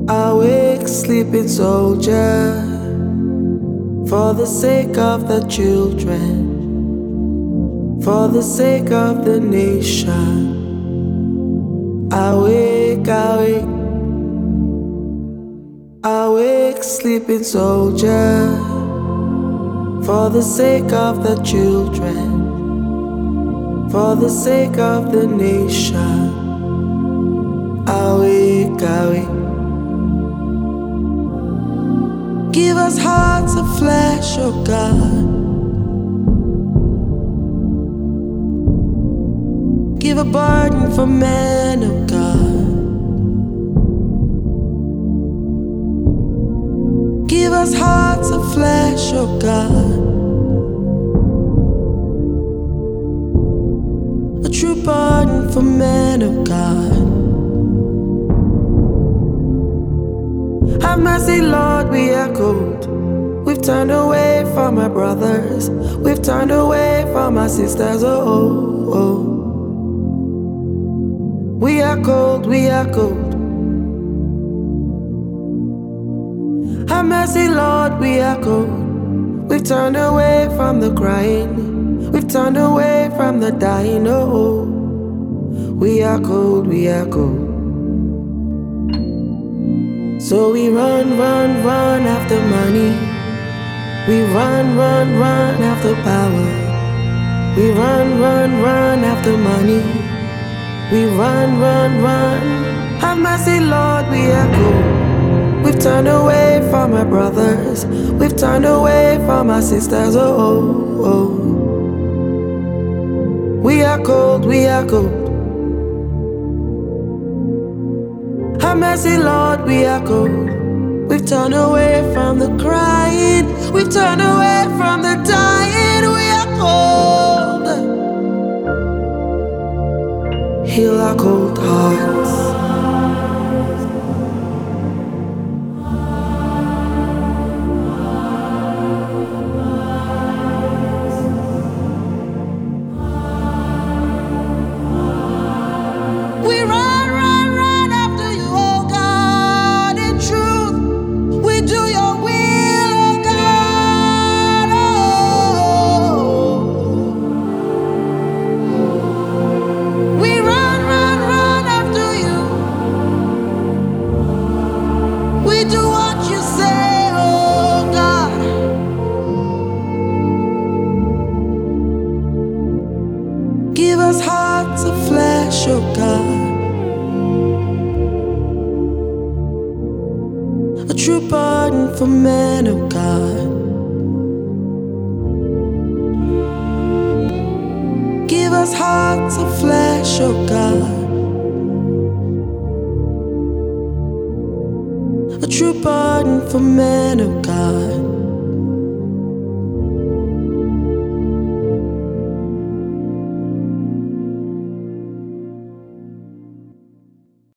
Awake, sleeping soldier, for the sake of the children, for the sake of the nation. Awake, awake, awake, sleeping soldier, for the sake of the children, for the sake of the nation. Awake, awake. Give us hearts of flesh, oh God. Give a burden for men, oh God. Give us hearts of flesh, oh God. A true burden for men, oh God. Have mercy, Lord, we are cold. We've turned away from our brothers. We've turned away from our sisters, oh, oh. We are cold, we are cold. Have mercy, Lord, we are cold. We've turned away from the crying. We've turned away from the dying, oh. We are cold, we are cold. So we run, run, run after money. We run, run, run after power. We run, run, run after money. We run, run, run. Have mercy, Lord, we are cold. We've turned away from our brothers. We've turned away from our sisters, oh, oh, oh. We are cold, we are cold. Have mercy, Lord, we are cold. We've turned away from the crying. We've turned away from the dying. We are cold. Heal our cold hearts. We run, run, run after you, oh God, in truth. We do your will, oh God, oh. We run, run, run after you. We do what you say, oh God. Give us hearts of flesh, oh God. A true pardon for men, oh God. Give us hearts of flesh, oh God. A true pardon for men, oh God.